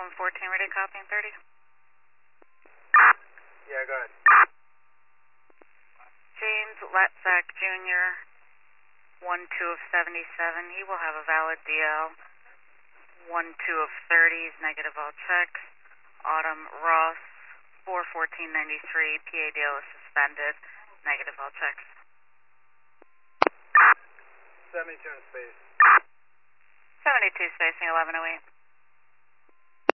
1114, ready copying 30. Yeah, go ahead. James Latzak Jr., 1-2 of 77. He will have a valid DL. 1-2 of 30s, negative all checks. Autumn Ross, 4-14-93, PA DL is suspended, negative all checks. 72 in space. 72 spacing 1108.